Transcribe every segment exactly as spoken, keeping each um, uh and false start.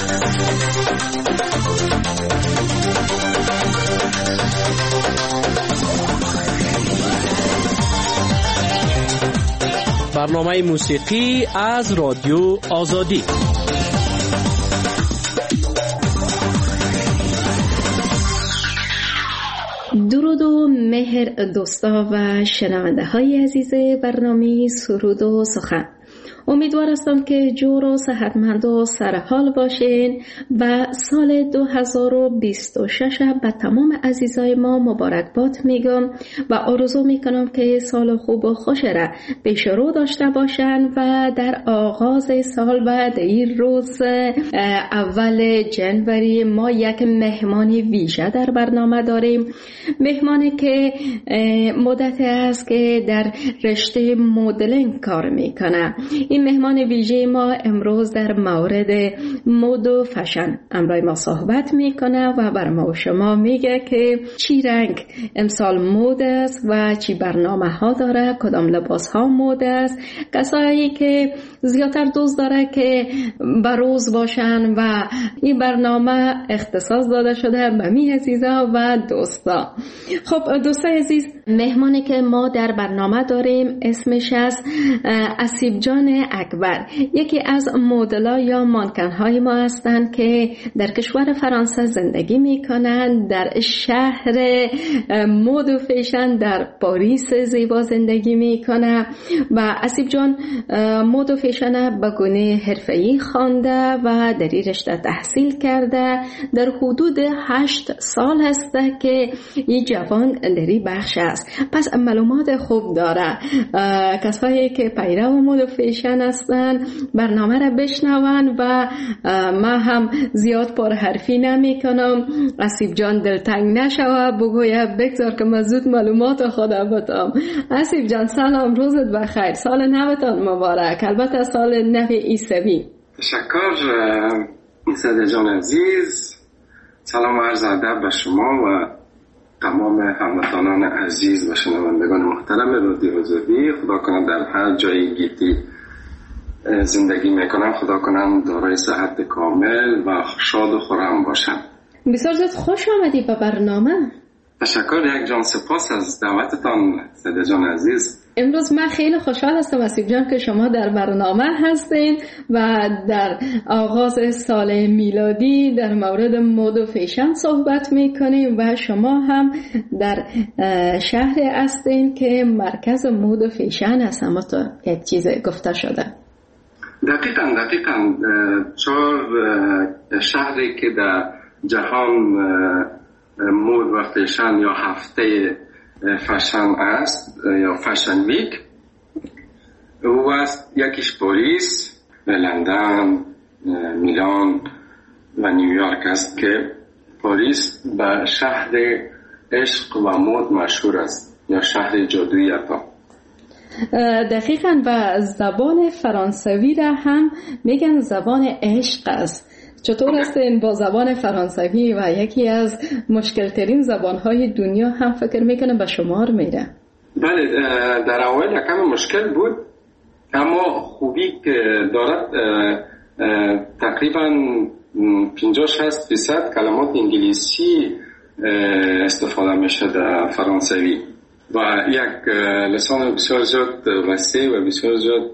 برنامه موسیقی از رادیو آزادی. درود و مهر دوستا و شنونده های عزیز برنامه سرود و سخن. امیدوار هستم که جور و صحتمند و سرحال باشین و سال دو هزار و بیست و شش به تمام عزیزای ما مبارکباد میگم و آرزو میکنم که سال خوب و خوش را پیش رو داشته باشن و در آغاز سال و در این روز اول جنوری ما یک مهمان ویژه در برنامه داریم. مهمانی که مدت است که در رشته مدلینگ کار میکنه. این مهمان ویژه ما امروز در مورد مد و فشن امروز ما صحبت میکنه و بر ما و شما میگه که چی رنگ امسال مد است و چی برنامه ها داره، کدام لباس ها مد است، کسایی که زیادتر دوست داره که بروز باشن و این برنامه اختصاص داده شده به می عزیزا و دوستا. خب دوستا عزیز، مهمانی که ما در برنامه داریم اسمش از اسیب جان اکبر، یکی از مدل‌ها یا مانکن‌های ما هستند که در کشور فرانسه زندگی می‌کنند، در شهر مد و فیشن در پاریس زیبا زندگی می‌کنه و اسیب جان مد و فیشن به گونه حرفه‌ای خوانده و در این رشته تحصیل کرده. در حدود هشت سال هسته که این جوان در این بخش است، پس معلومات خوب داره. کسایی که پیرو مد و فیشن هستن برنامه را بشنون و ما هم زیاد پر حرفی نمی کنم. اسیب جان دلتنگ نشوه، بگویه بگذار که من زود معلومات خدا بدم. اسیب جان سلام، روزت بخیر، سال نوتان مبارک، البته سال نو عیسوی. تشکر ساده جان عزیز، سلام و عرض ادب به شما و تمام هموطنان عزیز و شنوندگان محترم رادیو آزادی. خدا کنه در هر جایی گیتی زندگی میکنم، خدا کنم دارای صحت کامل و شاد و خرم باشم. بسیار زیاد خوش آمدی به برنامه. تشکر یک جان، سپاس از دعوتتان ساده جان عزیز. امروز من خیلی خوشحال هستم اسیب جان که شما در برنامه هستین و در آغاز سال میلادی در مورد مد و فیشن صحبت میکنیم و شما هم در شهر هستین که مرکز مد و فیشن هست. اما تو یک چیز گفته شده. دقیقاً دقیقاً چهار شهری که در جهان مد و فیشن یا هفته فشن است یا فشن ویک او است. یکیش پاریس، لندن، میلان و نیویورک است که پاریس به شهر عشق و مد مشهور است یا شهر جادویی عطا. دقیقاً و زبان فرانسوی را هم میگن زبان عشق است. چطور است این با زبان فرانسوی و یکی از مشکل ترین زبانهای دنیا هم فکر میکنه به شمار میره؟ بله، در اول یکم مشکل بود، اما خوبی که دارد تقریبا پنجاه شصت درصد کلمات انگلیسی استفاده میشه در فرانسوی و یک لسان بسیار زیاد وسیع و بسیار زیاد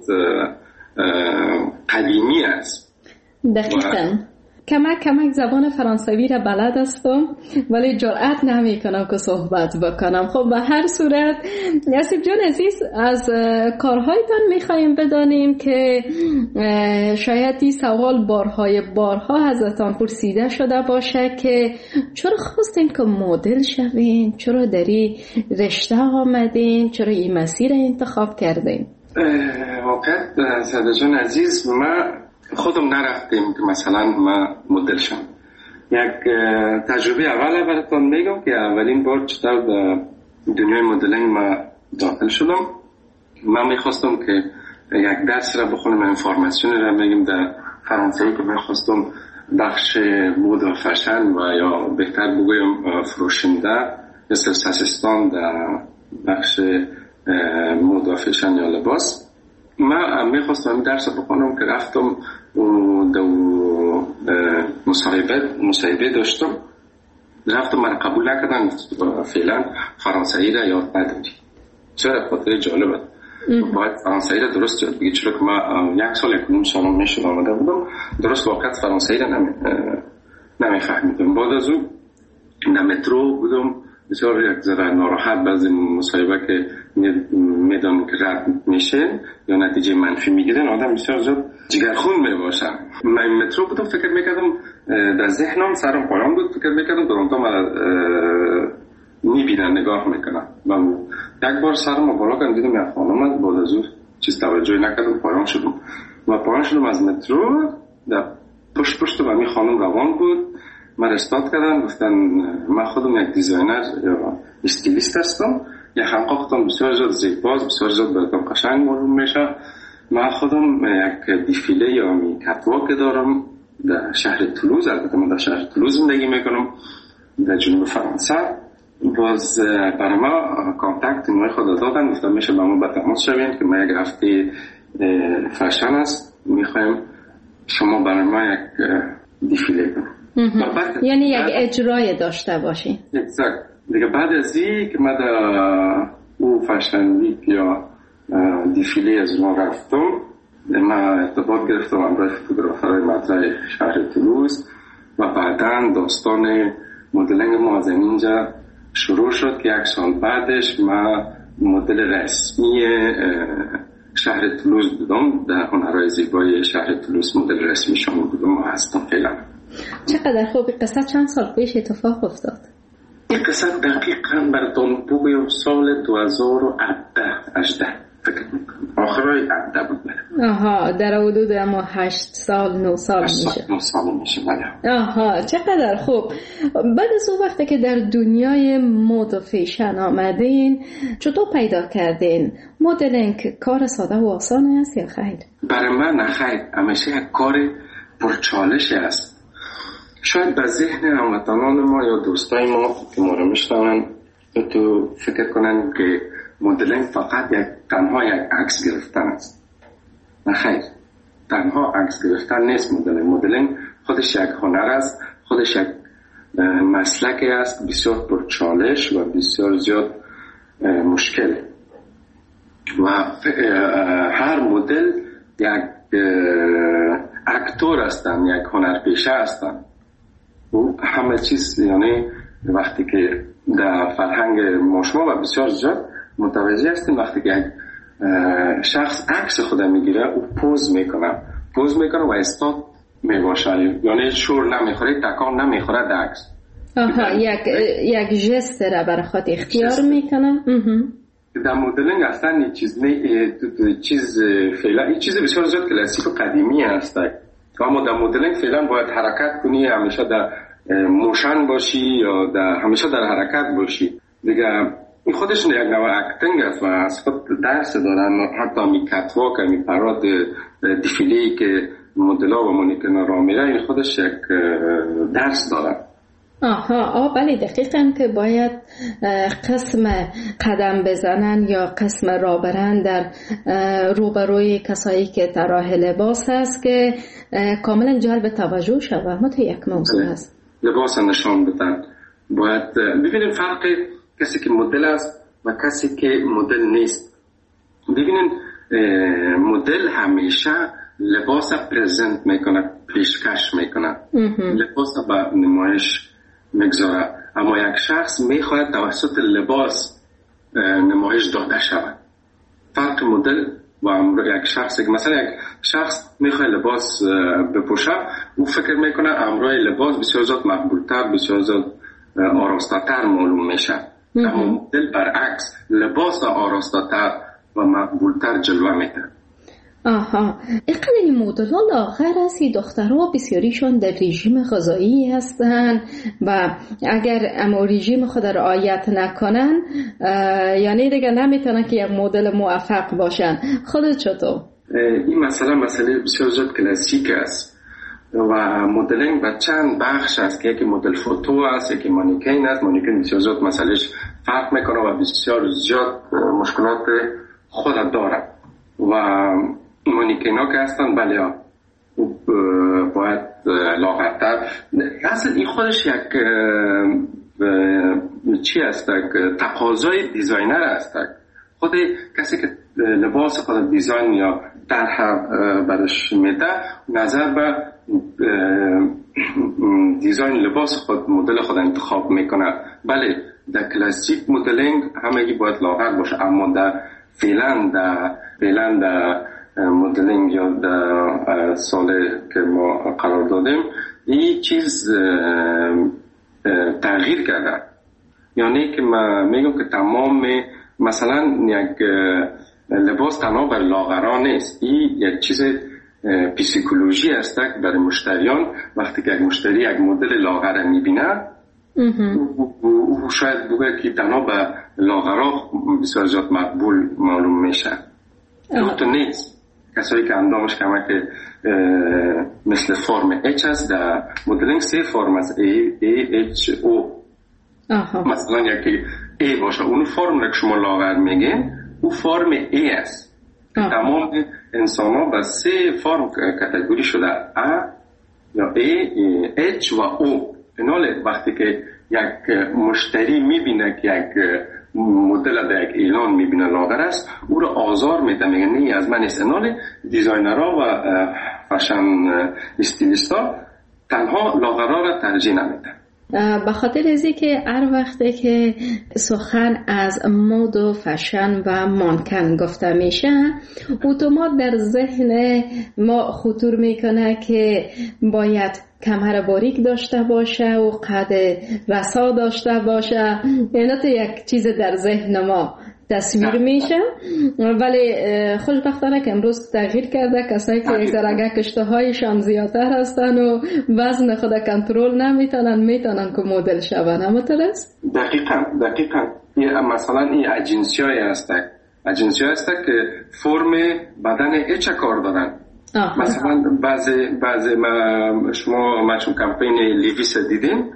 قدیمی است. دقیقاً کمک کمک زبان فرانسوی را بلد هستم ولی جرأت نمی کنم که صحبت بکنم. خب به هر صورت اسیب جان عزیز، از کارهایتان میخواییم بدانیم که شاید این سوال بارهای بارها ازتان پرسیده شده باشه که چرا خواستین که مدل شوین، چرا در این رشته آمدین، چرا این مسیر انتخاب کردین؟ واقعا ساده جان عزیز، ما خودم نرفتیم که مثلا ما مدل شم. یک تجربه اول براتون میگم که اولین بار چطور به دنیای مدلینگ ما داخل شدم. من میخواستم که یک درس را بخونم، انفورماسیون را میگم در فرانسه که میخواستم بخش مد و فشن و یا بهتر بگویم فروشنده یا سلس اسیستان در بخش مد و فشن یا لباس. من میخواستم این درس بخونم که رفتم و دو مصاحبه مصاحبه داشتم، رفتم من قبول نکردن، فعلا فرانسوی را یاد نداری. چرا؟ خاطر جالبه باید فرانسوی را درست یاد بگی، چرا که ما یک سال یک نیم سال میشد آمده بودم، درست واقعا فرانسوی را نمی نمیفهمیدم. بعد از اون در مترو بودم، بسیار یک ذره ناراحت بعضی مصاحبه که میدان که رد میشه یا نتیجه منفی میگیرن، آدم بسیار زیاد جگرخون میباشه. من مترو بودم، فکر میکردم در ذهنم سرم پایان بود، فکر میکردم درونتا من میبینن نگاه میکنن. من یک بار سرم بالا کردم دیدم یک خانم است، بعد از اون چیز توجهی نکردم، پایان شدم. و پایان شدم از مترو، در پشت پشت و می خانم روان بود، من استاد کردن، گفتن من خودم یک دیزاینر یا استیلیست هستم، یک خلقاقتان بسیار زیاد زیباز، بسیار زیاد براتون قشنگ معلوم میشه. من خودم یک دیفیله یا می کتواک دارم در شهر تولوز، البته من در شهر تولوز زندگی میکنم در جنوب فرانسه. باز برای ما کانتکت نوع خود دادن، گفتن میشه با ما به تماس شوین که ما یک هفته فشن است، میخوایم شما برای ما یک دیفیله کنیم. یعنی یک اجرای داشته باشین. اگزکت. دیگه بعد از این که من در او فشن ویک یا دیفیله از ما رفتم، من ارتباط گرفتم امروی فوتوگرافرهای مطرح شهر تولوز و بعداً داستان مدلنگ ما از اینجا شروع شد که یک سال بعدش من مدل رسمی شهر تولوز بودم، در هنرهای زیبای شهر تولوز مدل رسمی شما بودم و هستم فعلا. چقدر خوب. قصه چند سال پیش اتفاق افتاد؟ این قصه دقیقاً براتون بگویم سال دو هزار و هجده فکر میکنم، آخرای هجده بود. آها، در حدود اما هشت سال نه سال میشه. نه سال میشه بله. آها، چقدر خوب. بعد از اون وقتی که در دنیای مد و فیشن آمدین، چطور پیدا کردین؟ مدلینگ کار ساده و آسان است یا خیر؟ برای من نه خیر، همیشه یک کار پرچالش است. شاید به ذهن هموطنان ما یا دوستای ما که ما رو میشنون تو فکر کنن که مدلینگ فقط یک تنها یک عکس گرفتن است. نه خیر، تنها عکس گرفتن نیست. مدلینگ مدلینگ خودش یک هنر است، خودش یک مسلکی است بسیار پرچالش و بسیار زیاد مشکل. و هر مدل یک اکتور هستن، یک هنرپیشه هستن. و همه چیز یعنی وقتی که در فرهنگ ما شما و بسیار زیاد متوجه هستیم، وقتی که یک شخص عکس خود میگیره او پوز میکنه پوز میکنه و استاد میباشه، یعنی شور نمیخوره، تکان نمیخوره در عکس. آها، یک یک ژست را برای خود اختیار میکنه. در مدلینگ اصلا چیز نه، چیز فعلا این چیز بسیار زیاد کلاسیک و قدیمی است. اما در مدلینگ فعلا باید حرکت کنی، همیشه در موشن باشی یا در همیشه در حرکت باشی. دیگه این خودش یک نوع اکتینگ است و از خود درس دارن. حتی می کتواک، می پراد دیفیلی که مدل‌ها و مانیکن‌ها را میره، این خودش یک درس دارن. آها، آه بله، دقیقاً که باید قسم قدم بزنن یا قسم را برن در روبروی کسایی که طراح لباس هست که کاملا جلب توجه شود. ما تو یک موضوع هست لباس نشان بدن. باید ببینیم فرق کسی که مدل است و کسی که مدل نیست. ببینیم مدل همیشه لباس پرزنت میکنه، پیشکش میکنه، لباس با نمایش میگذاره. اما یک شخص میخواهد توسط لباس نمایش داده شود. فرق مدل و یک شخص که مثلا یک شخص میخواد لباس بپوشه، او فکر میکنه امروی لباس بسیار زیاد مقبولتر، بسیار زیاد آراسته‌تر معلوم میشه. اما مدل برعکس، لباس آراسته‌تر و مقبولتر جلوه میده. آها، اینقدر این مدل‌ها لاغر است، دخترها بسیاریشون در رژیم غذایی هستن و اگر اما رژیم خود رعایت نکنن یعنی دیگه نمیتونن که یک مدل موفق باشن. خودت چطور؟ این مسئله مسئله بسیار زیاد کلاسیک است و مدلینگ به چند بخش است که یکی مدل فوتو است، یکی مانیکین است. مانیکین بسیار زیاد مسئلهش فرق میکنه و بسیار زیاد مشکلات خود داره و مانیکینا که هستن بله ها باید لاغرتر اصل این خودش یک چی است، تقاضای دیزاینر است. خود کسی که لباس خود دیزاین یا طرح برش میده نظر به دیزاین لباس خود مدل خود انتخاب میکنه. بله در کلاسیک مدلینگ همگی باید لاغر باشه، اما در فعلا در فعلا در مدلینگ یا در سال که ما قرار دادیم این چیز تغییر کرده. یعنی که من میگم که تمام مثلا یک لباس تنها بر لاغران نیست، این یک چیز پسیکولوژی است برای مشتریان. وقتی که یک مشتری یک مدل لاغر میبینه او شاید بگه که تنها به لاغرا بسیار زیاد مقبول معلوم میشه. تو نیست. کسایی که اندامش کمه که مثل فرم اچ است، در مدلینگ سه فرم است، ای ای اچ او. مثلا یکی ای باشه اون فرم را که شما لاغر میگین او فرم ای است. تمام انسان ها به سه فرم کاتگوری شده، ا یا ای اچ و او. ایناله وقتی که یک مشتری میبینه که یک مدل در یک اعلان میبینه لاغر است او رو آزار میده، میگه نه از من نیست. ایناله دیزاینرها و فشن استیلیستا تنها لاغرها را ترجیح نمیده. به خاطر ازی که هر وقته که سخن از مد و فشن و مانکن گفته میشه اتومات در ذهن ما خطور میکنه که باید کمر باریک داشته باشه و قد رسا داشته باشه. اینا تو یک چیز در ذهن ما تصویر میشه، ولی خوشبختانه که امروز تغییر کرده. کسایی که یک ذره اشتهایشان زیادتر هستن و وزن خود کنترل نمیتونن میتونن که مدل شون. اما درست؟ دقیقاً دقیقاً مثلا این اجنسی های هستن اجنسی های هستن که فرم بدن اچ کار دارن. آه. مثلا بعضی بعضی ما شما ما چون کمپین لیویس دیدیم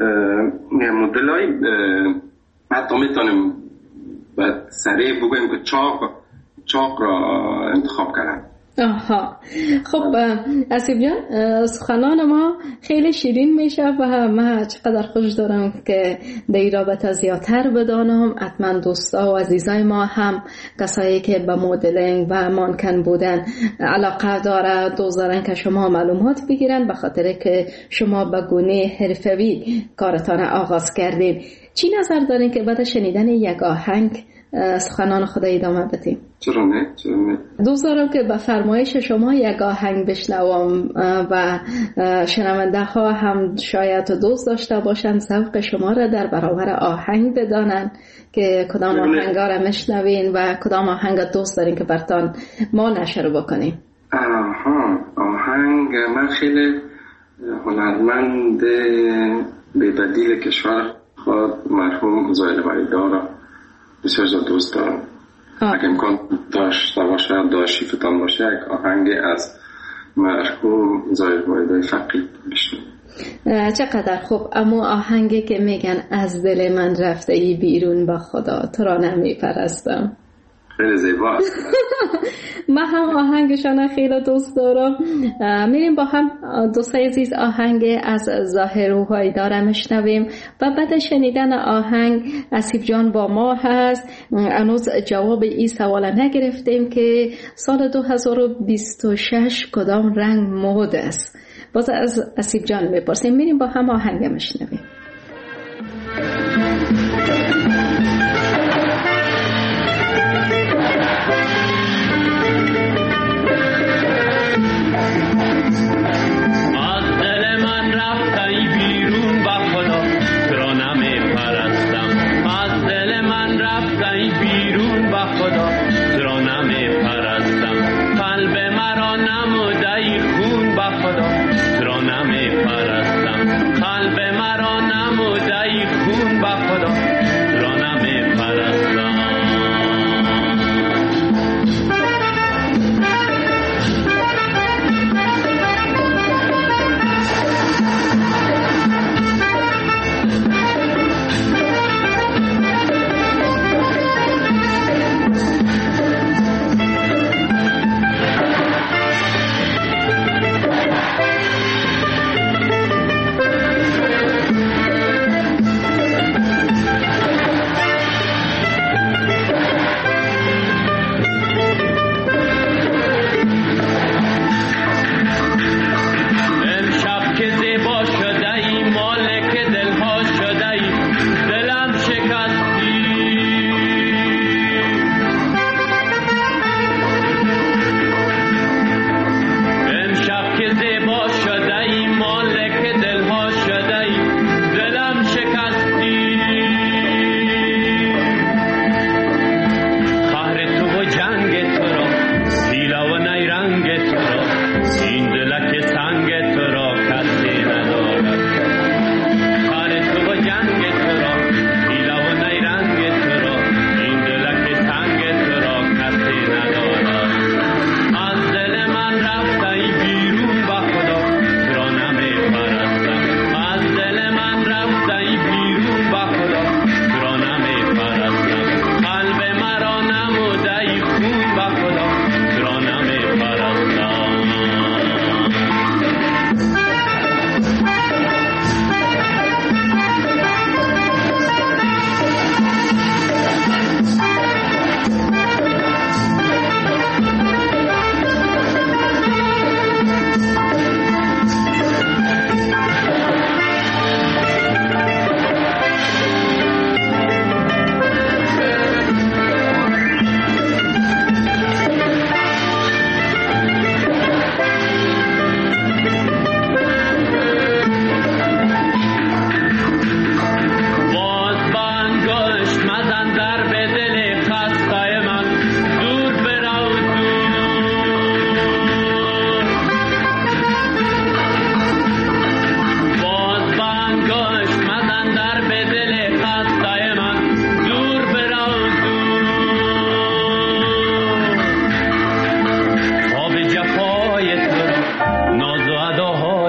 مدل های حتی میتونیم بعد سریع بگویم که چاق چاق را انتخاب کردن. آها خب اسیب جان سخنان ما خیلی شیرین میشه و من چقدر خوش دارم که در این رابطه زیادتر بدانم. حتما دوستا و عزیزای ما هم کسایی که به مدلینگ و مانکن بودن علاقه داره دوست دارن که شما معلومات بگیرن، به خاطر که شما به گونه حرفوی کارتان آغاز کردین. چی نظر دارین که بعد شنیدن یک آهنگ سخنان خدا ادامه بدیم؟ چرا نه؟ چرا نه؟ دوست دارم که به فرمایش شما یک آهنگ بشنوم و شنونده ها هم شاید دوست داشته باشن ذوق شما را در برابر آهنگ بدانن که کدام آهنگ را میشنوین و کدام آهنگ دوست دارین که برتان ما نشر بکنیم. آها آهنگ من خیلی هنرمند به بدیل کشور خود مرحوم زاهد وحیدی بسیار زیاد دوست دارم. اگه امکان داشته باشه داشتی فتان باشه یک آهنگ از مرحوم زاهد وحیدی فقید بشنویم. چقدر خوب. اما آهنگی که میگن از دل من رفته ای بیرون با خدا تو را نمیپرستم خیلی زیبا. من هم آهنگشان خیلی دوست دارم. میریم با هم دوستای عزیز آهنگ از ظاهر وحیدی را میشنویم و بعد شنیدن آهنگ اسیب جان با ما هست. هنوز جواب این سوال نگرفتیم که سال دو هزار و بیست و شش کدام رنگ مد است. باز از اسیب جان میپرسیم. میریم با هم آهنگ میشنویم.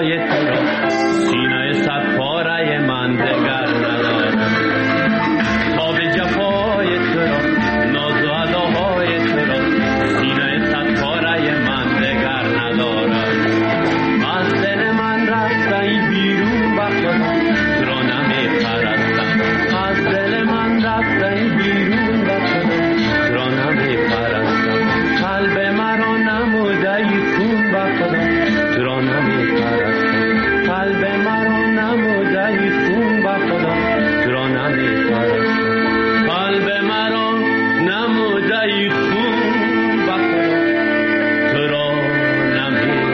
جفای تو را سینه صد پاره من دگر ندارم. تا به جفای تو را ناز و اداهای تو را سینه صد پاره من دگر ندارم. از دل من رفتن بیرون به خدا تو را نمی پرستم. از دل من رفتن بیرون به خدا تو را نمی پرستم. قلب مرا نموده ای خون به خدا تو را نمی پرستم. قلب مرا نموده ای خون به خدا تو را نمی پرستم. قلب مرا نموده ای خون به خدا تو را نمی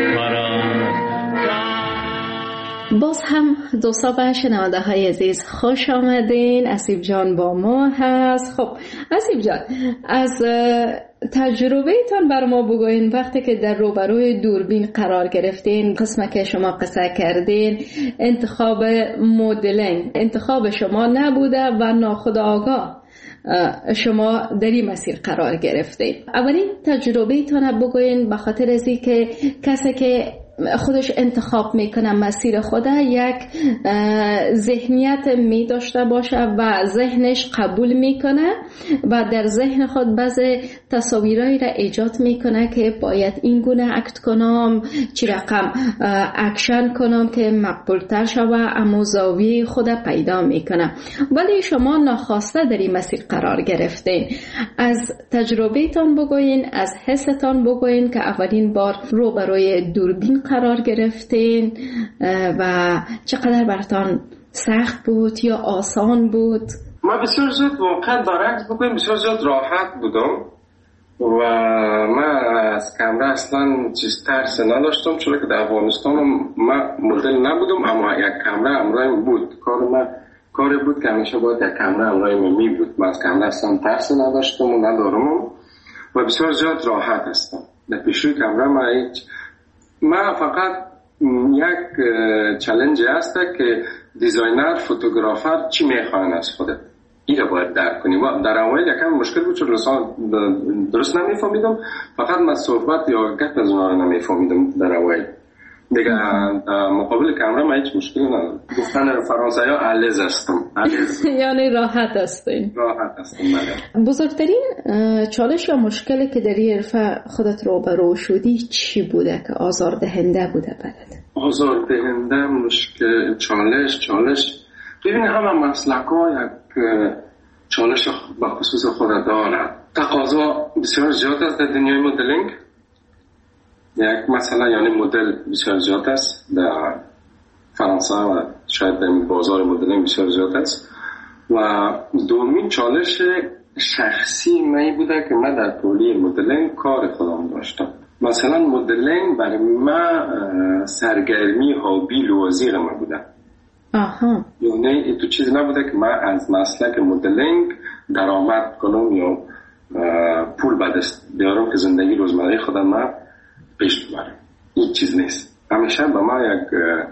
پرستم. باز هم دوستا و شنونده های عزیز خوش آمدین. اسیب جان با ما هست. خب اسیب جان، از تجربه تان بر ما بگوین. وقتی که در روبروی دوربین قرار گرفتین، قسمه که شما قصه کردین، انتخاب مدلینگ انتخاب شما نبوده و ناخودآگاه شما در این مسیر قرار گرفتین. اولین تجربه تان بگوین، به خاطر از این که کسی که خودش انتخاب میکنه مسیر خوده یک ذهنیت می داشته باشه و ذهنش قبول میکنه و در ذهن خود بعضی تصاویرایی را ایجاد میکنه که باید این گونه اکت کنم، چی رقم اکشن کنم که مقبول تر شوه، اما زاویه خود پیدا میکنه. ولی شما ناخواسته در این مسیر قرار گرفتین. از تجربه تان بگوین، از حستان بگوین که اولین بار روبروی دوربین قرار گرفتین و چقدر براتون سخت بود یا آسان بود؟ ما بسیار زود واقعا برعکس بگویم بسیار زود راحت بودم و من از کامرا اصلا چیز ترس نداشتم، چون که در افغانستان من مدل نبودم، اما یک کامرا همراهیم بود. کار من کاری بود که همیشه باید یک کامرا همراهیم می بود. من از کامرا اصلا ترس نداشتم و ندارم و بسیار زود راحت هستم. در پیشوی کامرا من هیچ ما فقط یک چالش هست که دیزاینر فوتوگرافر چی میخوان از خودت، این رو باید درک کنی. در اول یکم مشکل بود چون درست نمیفهمیدم، فقط من صحبت یا گپ از اونها رو نمیفهمیدم در اول. دیگه مقابل کامرا من هیچ مشکلی ندارم. گفتن فرانسوی ها علیز هستم. یعنی راحت هستین؟ راحت هستم. بله. بزرگترین چالش یا مشکلی که در این حرفه خودت روبرو شدی چی بوده که آزاردهنده بوده برات؟ آزاردهنده مشکل چالش چالش ببین همه مسلک ها یک چالش به خصوص خود داره. تقاضا بسیار زیاد است در دنیای مدلینگ. یک مثلا یعنی مدل بسیار زیاد است در فرانسه و شاید در بازار مدلینگ بسیار زیاد است. و دومین چالش شخصی من بوده که من در پولی مدلینگ کار خودم داشتم. مثلا مدلینگ برای من سرگرمی هابی لوازیر من بوده. آها. یعنی تو چیزی نبوده که من از مسلک مدلینگ درآمد کنم یا پول به دست بیارم که زندگی روزمره خودم من پیش ببرم. این چیز نیست. همیشه به ما یک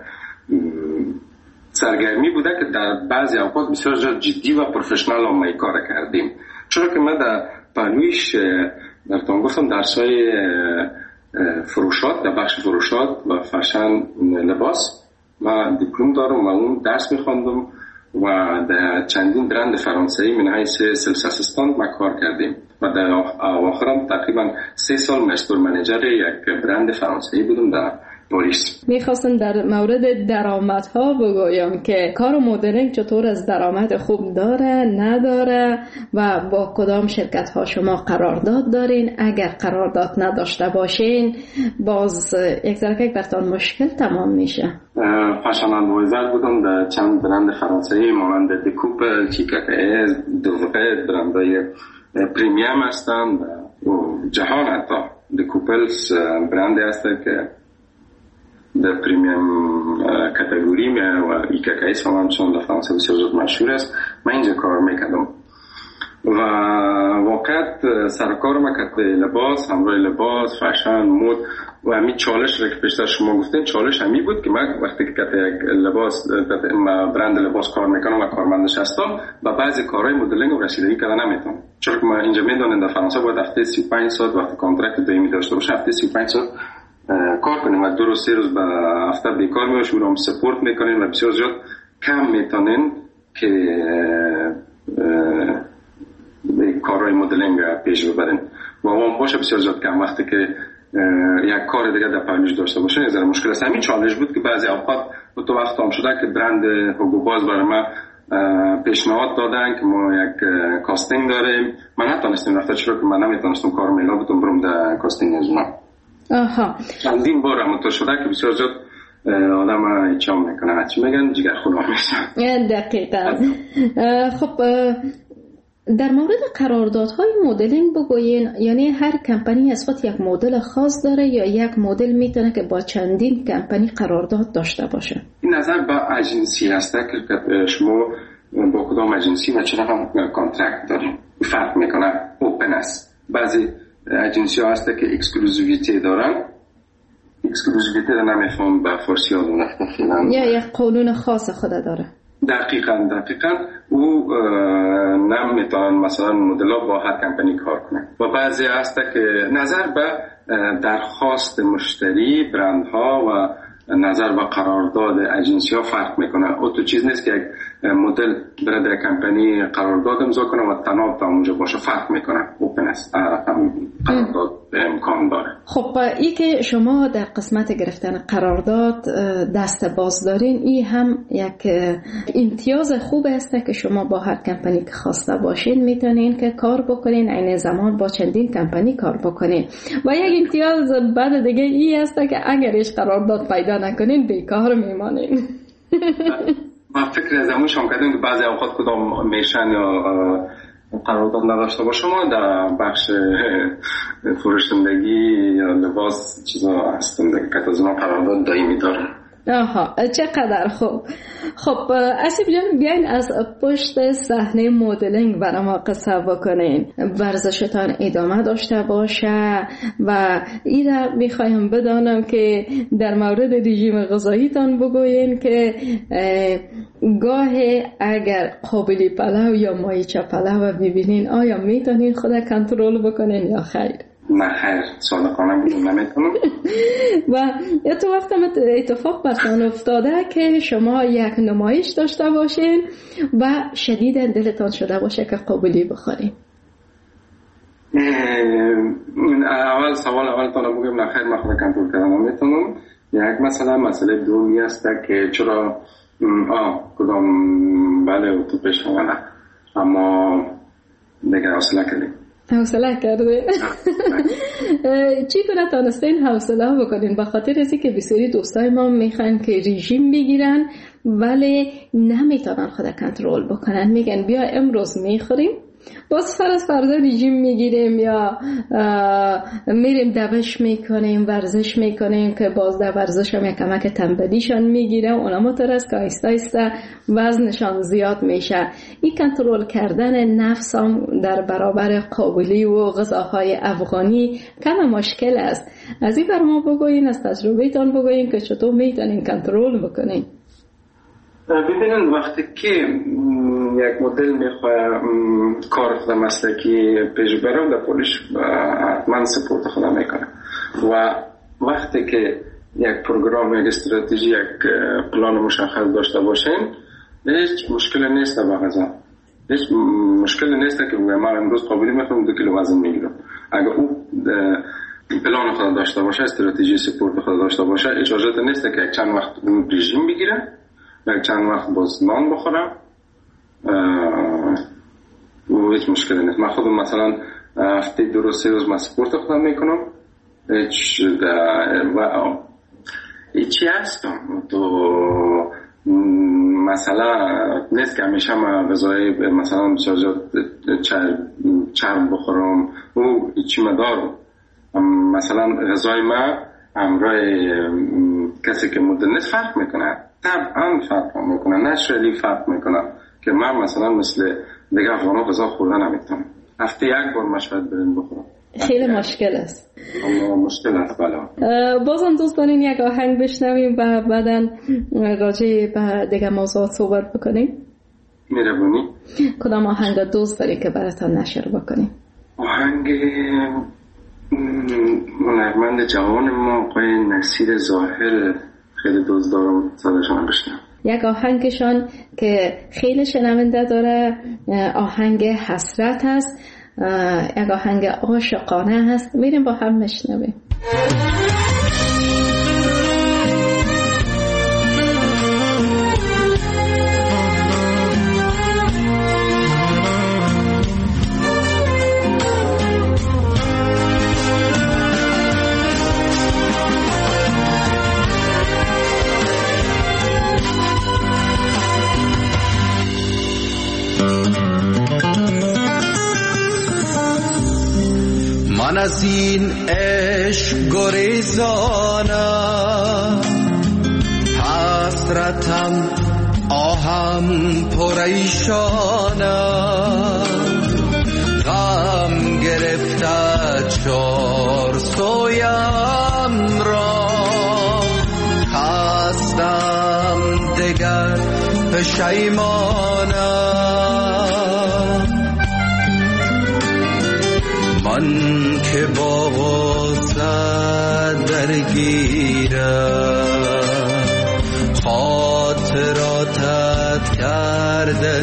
سرگرمی بوده که در بعضی اوقات بسیار جدی و پروفشنال هم کار کردیم. چرا که من در پنویش در تان گفتم درسای فروشات، در بخش فروشات و فشن لباس من دیپلم دارم و اون درس میخواندم و در چندین برند فرانسوی من حیث سلس اسیستانت ما کار کردیم و در آخرم تقریبا سه سال مستر منیجر یک برند فرانسوی بودم در پاریس. میخواستم در مورد درآمدها بگویم که کار مدلینگ چطور از درآمد خوب داره نداره و با کدام شرکت ها شما قرارداد دارین. اگر قرارداد نداشته باشین باز یک ذره براتون مشکل تمام میشه. فشن ادوایزر بودم در چند برند فرانسوی مانند دکوپل، چیکاکایز، دوغت، برندهای پریمیم هستن جهان. حتی دکوپلز برندی هست که در پریمیم کاتگوری میه و ایکاکایز هم چون در فرانسه بسیار زود مشهور است. من اینجا کار میکردم و واقعا سرکار ما کت به لباس، همراه لباس، فشن، مود و همین چالش را که پیشتر شما گفتین چالش همی بود که من وقتی که کت یک لباس برند لباس کار میکنم و کارمندش هستم و بعضی کارهای مدلینگ و رسیدگی کردن نمیتونم. چون که ما اینجا میدونم در فرانسه باید هفته سی و پنج ساعت وقتی کانترکت دائمی داشته باشه هفته سی و پنج ساعت کار کنیم و دو روز سه روز به هفته بیکار میباشیم و سپورت میکنیم و بسیار زیاد کم میتونین که به کارهای مدلینگ پیش ببرین و اون باشه بسیار زیاد کم. وقتی که یک کار دیگه در پایینش داشته باشین یه ذره مشکل است. همین چالش بود که بعضی اوقات تو وقت هم شده که برند هوگو باز برای ما پیشنهاد دادن که ما یک کاستینگ داریم. من نتونستم رفته چرا که من نمیتونستم کار میلا بودم برم در کاستینگ از ما. آها. چندین بار همونطور شده که بسیار زیاد آدم ایچام میکنه چی میگن جگر خونم میشن. دقیقا. خب در مورد قراردادهای مدلینگ بگوین، یعنی هر کمپانی از خود یک مدل خاص داره یا یک مدل میتونه که با چندین کمپانی قرارداد داشته باشه؟ این نظر با اجنسی هسته که شما با کدام اجنسی و چرا هم کانترکت داریم فرق میکنه. اوپن است. بعضی اجنسی ها هسته که اکسکلوزیویتی دارن. اکسکلوزیویتی رو نمیفهم به فارسی ها دونخته فیلم یا یک قانون خاص خود داره. دقیقاً دقیقاً او نمیتونن مثلا مدل‌ها با هر کمپانی کار کنه و بعضی هسته که نظر به درخواست مشتری برندها و نظر به قرارداد اجنسی ها فرق میکنه. او تو چیز نیست که یک مدل برای در کمپانی قرارداد امضا کنه و تناب تا اونجا باشه، فرق میکنه. اوپن است، قرارداد امکان داره. خب ای که شما در قسمت گرفتن قرارداد دست باز دارین، این هم یک امتیاز خوب است که شما با هر کمپانی که خواسته باشین میتونین که کار بکنین، عین زمان با چندین کمپانی کار بکنین. و یک امتیاز بعد دیگه ای است که اگرش قرارداد پیدا نکنین بیکار میمانین. من فکر از همون شما کردیم که بعضی اوقات کدام میشن یا قرارداد نداشته باشه. ما در بخش فروشندگی یا لباس چیزا هستیم دیگه که از ما قرارداد دائمی دارن. آها، چقدر خوب. خب اسیب جان، بیاین از پشت صحنه مدلینگ برای ما قصه بکنین. ورزشتان ادامه داشته باشه و این را میخوایم بدانم که در مورد رژیم غذاییتان بگوین که گاه اگر قابلی پلو یا مایچه پلو ببینین آیا میتونین خود کنترل بکنین یا خیر؟ نه خیر، صادقانه بودم نمیتونم. و یا تو وقت اتفاق برتان افتاده که شما یک نمایش داشته باشین و شدید دلتان شده باشه که قابلی بخورین؟ اول سوال اول تا بگم نه خیر، من خود کنترل کردم نمیتونم. یک مثلا مسئله دومی است که چرا آه کدام بله تو پیش نه اما دیگه حوصله کردیم. حوصله کرده. چی کنه تانستین حوصله بکنین؟ به خاطر ازی که بسیاری دوستای ما میخوان که رژیم بگیرن ولی نمیتونن خود کنترل بکنن. میگن بیا امروز میخوریم، باز فرض فردا رژیم میگیریم یا میریم دوش میکنیم، ورزش میکنیم که باز در ورزش هم یک کمک تنبلیشان میگیره. اونا مترس که آیسته آیسته وزنشان زیاد میشه. این کنترل کردن نفس هم در برابر قابلی و غذاهای افغانی کم مشکل است. از این بر ما بگوین، از تجربهتان بگوین که چطور میتونین کنترل بکنین. ببینن وقتی که یک مدل میخواه کار خود مسلکی پیش برم در پولیش حتما سپورت خود میکنه و وقتی که یک پروگرام، یک استراتژی، یک پلان مشخص داشته باشین هیچ مشکل نیست با غذا. هیچ مشکل نیست که من امروز قابلی میخوام دو کیلو وزن میگیرم. اگر او پلان خود داشته باشه، استراتژی سپورت خود داشته باشه، اجازه نیست که چند وقت رژیم بگیره یک چند وقت باز نان بخورم و هیچ مشکلی نیست. من خودم مثلا هفته دو روز سه روز من سپورت خودم میکنم. هیچ و هیچی هستم تو مثلا نیست که همیشه من غذای مثلا بسیار زیاد چرب بخورم و هیچی مدارم. مثلا غذای من همراه کسی که مدل نیست فرق میکنه، طبعا فرق میکنه، نشرلی فرق میکنه که من مثلا مثل دیگه افغان غذا خوردن نمیتونم. هفته یک بار مشاهد بریم بخورم. خیلی مشکل است. اما مشکل است بله. بازم دوستان یک آهنگ بشنویم و بعداً راجع به دیگه موضوعات صحبت بکنیم. میربونی؟ کدام آهنگ دوست داری که براتان نشر بکنیم؟ آهنگ هنرمند جوان ما آقای نصیر ظاهر خیلی دوست دارم صداشون بشنم. یک آهنگشان که خیلی شنونده داره آهنگ حسرت هست، یک آهنگ عاشقانه هست، میریم با هم بشنویم. من از این عشق گریزانم، حسرتم آهم پریشانم، غم گرفته چار سویم را، خستم دگر پشیمانم. من که با غصه درگیرم، خاطراتت کرده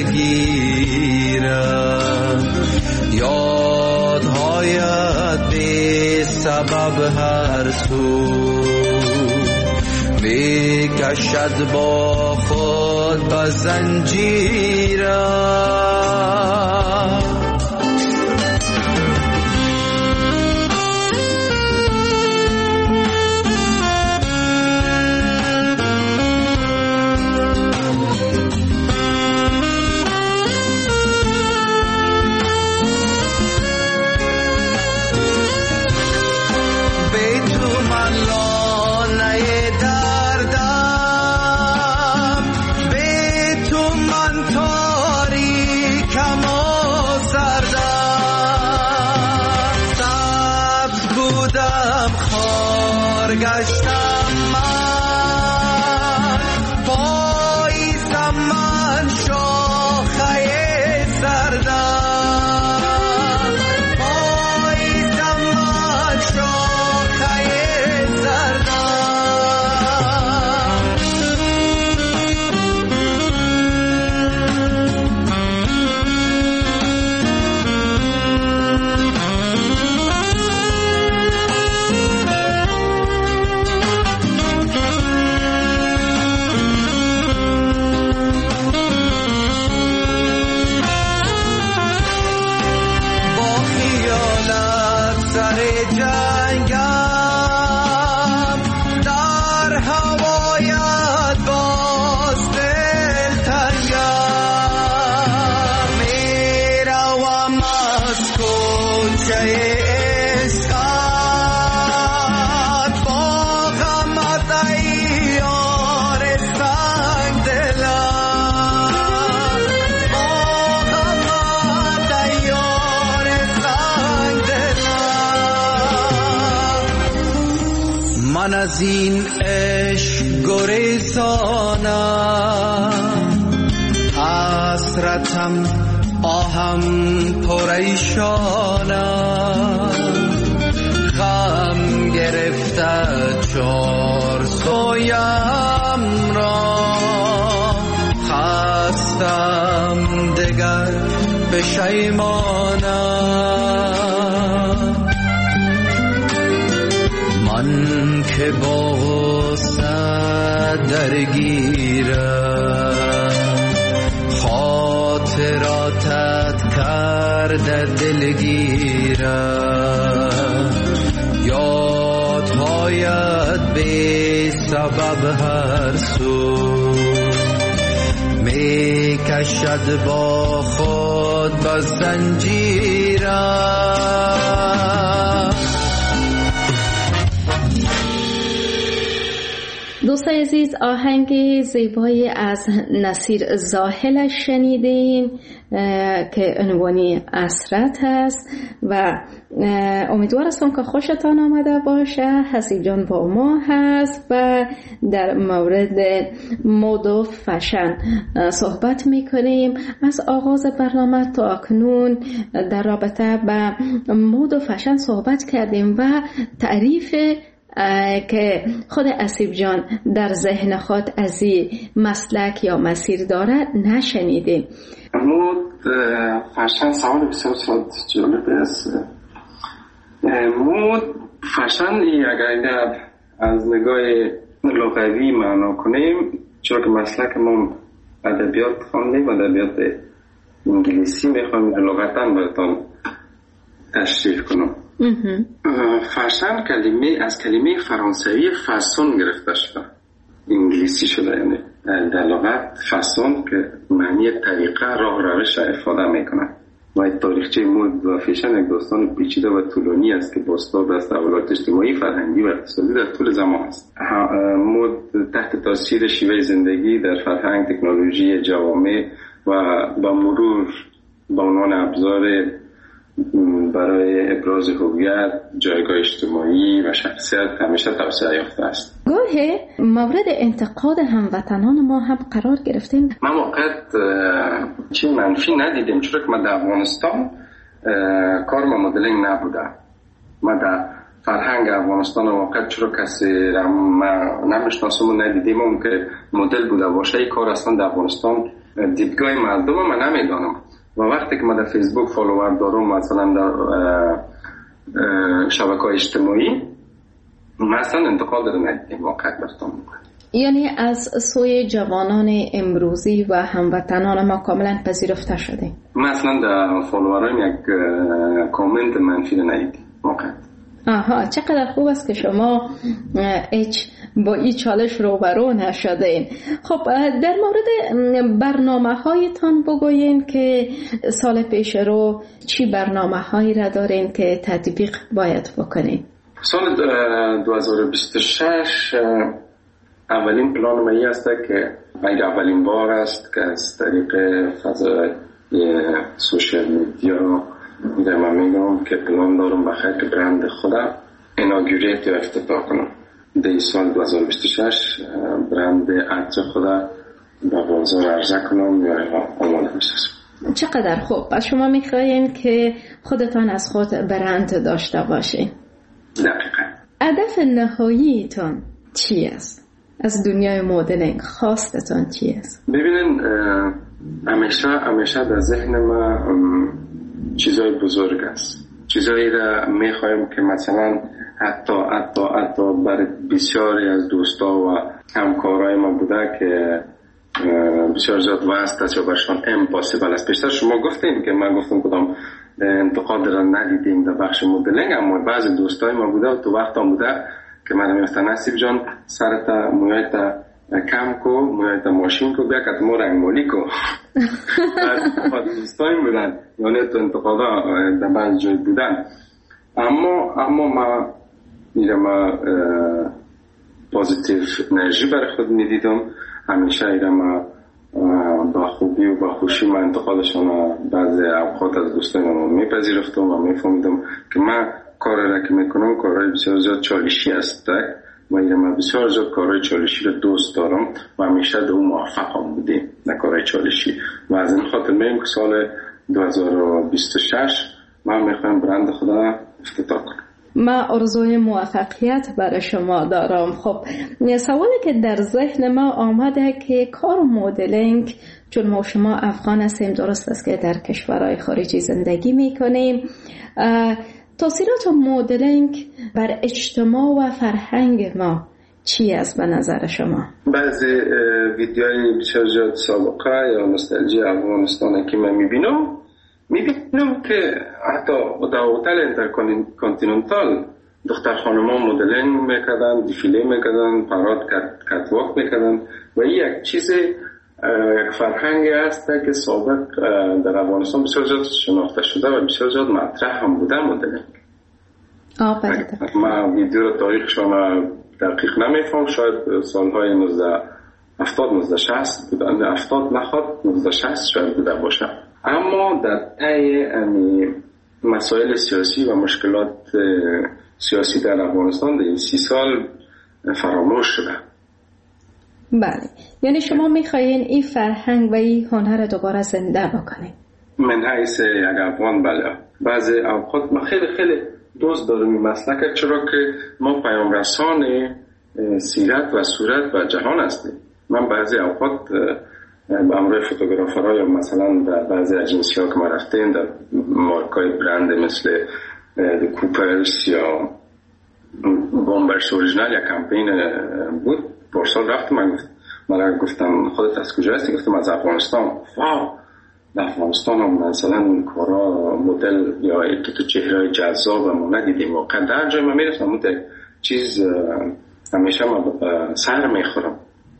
دلگیرم، یادهایت بی سبب هر سو می کشد با خود به زنجیرم. گشتم من پاییزم، من شاخه سردم، پاییزم من شاخه من از این عشق گریزانم، حسرتم آهم پریشانم، غم گرفته چار سویم را، خستم دگر پشیمانم. من که با غصه درگیرم، خاطراتت کرده دلگیرم، یادهایت بی سبب هر سو می کشد با خود به زنجیرم. دوستای عزیز، آهنگ زیبایی از نصیر زاهلش شنیدیم که عنوانی اسرت هست و امیدوار هستم که خوشتان آمده باشه. حسیب جان با ما هست و در مورد مد و فشن صحبت میکنیم. از آغاز برنامه تا اکنون در رابطه با مد و فشن صحبت کردیم و تعریف که خود حسیب جان در ذهن خود از این مسلک یا مسیر داره نشنیدیم. مد فشن سوال بسیار سوال جالب است. مد فشن اگر از نگاه لغوی معنا کنیم، چون که مسلک ما ادبیات خواندیم، ادبیات انگلیسی میخوایم لغتا براتون تشریح کنم. فشن کلمه از کلمه فرانسوی فاسون گرفته شده، انگلیسی شده. یعنی در لغت فاسون که معنی طریقه، راه، روش را افاده میکنه. و تاریخچه مد و فشن یک داستان پیچیده و طولانی است که بازتاب از تحولات اجتماعی، فرهنگی و اقتصادی در طول زمان است. مد تحت تاثیر شیوه زندگی در فرهنگ، تکنولوژی جوامع و با مرور با عنوان ابزار برای ابراز هویت، جایگاه اجتماعی و شخصیت همیشه توسعه یافته است. گاهی مورد انتقاد هموطنان ما هم قرار گرفتیم. من واقعا چی منفی ندیدم، چون که من در افغانستان کار ما مدلینگ نبوده. من در فرهنگ افغانستان واقعا چرا کسی ما نمیشناسم و ندیدیم اون که مدل بوده باشه. این کار اصلا در افغانستان دیدگاه مردم من نمیدانم. و وقتی که من در فیسبوک فالوور دارم، مثلا در شبکه‌های اجتماعی، مثلا انتقاد رو ندیدیم واقعا براتون. یعنی از سوی جوانان امروزی و هموطنان ما کاملا پذیرفته شده. مثلا در فالوورایم یک کامنت منفی رو ندیدیم واقعا. آها، چقدر خوب است که شما هیچ با این چالش روبرو نشدین. خب در مورد برنامه هایتان بگوین که سال پیش رو چی برنامه هایی را دارین که تطبیق باید بکنین؟ سال دو هزار و بیست و شش اولین پلان ما است که اگر اولین بار است که از طریق فضای سوشال میدیا در من میگم که پلان دارم بخیر که برند خودم ایناگوریت یا افتتاح کنم. در سال دو هزار و بیست و شش برند عطر خودم به بازار عرضه کنم یا آماده بشه. چقدر خوب. پس شما میخواین که خودتان از خود برند داشته باشین. دقیقا. هدف نهاییتان چی است؟ از دنیای مدلینگ خواستتان چی است؟ ببینین همیشه همیشه در ذهن ما چیزای بزرگ است. چیزایی را میخوایم که مثلا حتی حتی حتی برای بسیاری از دوستا و همکارای ما بوده که بسیار زیاد وست است یا برشان امپاسیبل است. پیشتر شما گفتیم که من گفتم کدام انتقاد را ندیدیم در بخش مدلینگ، اما بعضی دوستای ما بوده و تو وقت هم بوده که من میگفتم نصیب جان سرتا مویتا کم کو، مویتا ماشین کو، بیا که ما رنگ مالی کو. بعد دوستای بودن یعنی تو انتقادا در بعضی جای بودن، اما اما ما میره ما پوزیتیو انرژی برای خود میدیدم. همیشه ایره ما با خوبی و با خوشی ما انتقادشون بعضی اوقات از دوستای ما میپذیرفتم و میفهمیدم که من کار را که میکنم کارهای بسیار زیاد چالشی است و ایره ما بسیار زیاد کارهای چالشی رو دوست دارم و همیشه در اون موفقم بودیم در کارهای چالشی. و از این خاطر میگم که سال دو هزار و بیست و شش من میخوایم برند خدا افتتاح کنم. ما آرزوی موفقیت برای شما دارم. خب سوالی که در ذهن ما آمده که کار مدلینگ، چون ما شما افغان هستیم، درست است که در کشورهای خارجی زندگی میکنیم، تاثیرات مدلینگ بر اجتماع و فرهنگ ما چی است به نظر شما؟ بعضی ویدیوهای بسیار زیاد سابقه یا نوستالژی افغانستان که من میبینم میبینم که حتی در هتل اینترکانتیننتال دختر خانمان مدلینگ میکردن، دیفیله میکردن، پراد کتواک میکردن و این یک چیز یک فرهنگی است که سابق در افغانستان بسیار زیاد شناخته شده و بسیار زیاد مطرح هم بوده مدلینگ. آفرین. ما ویدیو رو تاریخشان دقیق نمیفهم، شاید سالهای نوزده هفتاد نوزده شصت بودن، هفتاد نخواد نوزده شصت شاید بوده باشه. اما در طی مسائل سیاسی و مشکلات سیاسی در افغانستان در این سی سال فراموش شده. بله، یعنی شما میخواین این فرهنگ و این هنر دوباره زنده بکنید؟ من حیث یک افغان بله. بعضی اوقات من خیلی خیلی دوست دارم این مسئله، چرا که ما پیام رسان سیرت و صورت و جهان هستیم. من بعضی اوقات به همراه فوتوگرافرها یا مثلا در بعضی اجنسی ها که ما رفتیم در مارکای برند مثل کوپرس یا بامبرس اوریجینال یا کمپین بود، پارسال رفتم، من گفت من گفتم خودت از کجا هستی؟ گفتم از افغانستان. واو، در افغانستان هم مثلا کارا مدل یا یک تو چهره جذاب ما ندیدیم. واقعا در جای من میرسم مدل چیز همیشه ما سر میخورم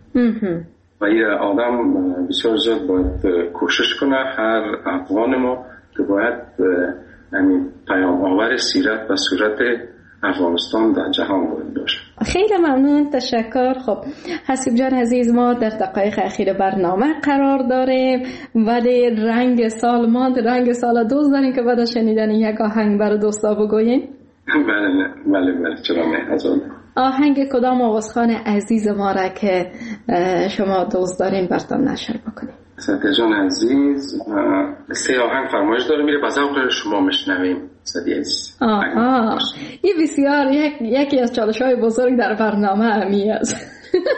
و این آدم بسیار زیاد باید کوشش کنه، هر افغان ما که باید پیام آور سیرت و صورت افغانستان در جهان باید باشه. خیلی ممنون، تشکر. خب حسیب جان عزیز، ما در دقایق اخیر برنامه قرار داریم ولی رنگ سال ماند، رنگ سال دوست داریم که بعد شنیدن یک آهنگ برای دوستا بگوین؟ بله بله بله چرا نه. از آهنگ کدام آوازخوان عزیز ما را که شما دوست دارین براتون نشر بکنیم؟ سعدی جان عزیز سه آهنگ فرمایش داره میره، باز اوقات شما میشنویم. سعدی عزیز آه این بسیار یک یکی از چالش‌های بزرگ در برنامه امی است.